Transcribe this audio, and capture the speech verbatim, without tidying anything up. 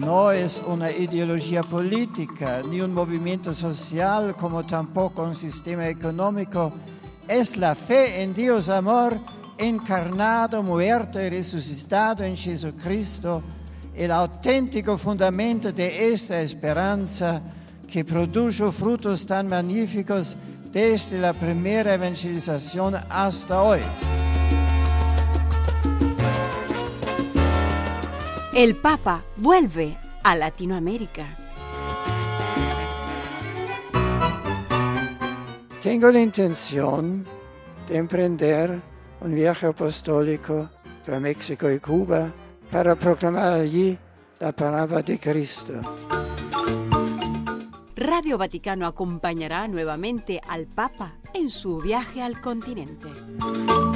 no es una ideología política, ni un movimiento social, como tampoco un sistema económico. Es la fe en Dios amor, encarnado, muerto y resucitado en Jesucristo, el auténtico fundamento de esta esperanza que produjo frutos tan magníficos desde la primera evangelización hasta hoy. El Papa vuelve a Latinoamérica. Tengo la intención de emprender un viaje apostólico a México y Cuba para proclamar allí la palabra de Cristo. Radio Vaticano acompañará nuevamente al Papa en su viaje al continente.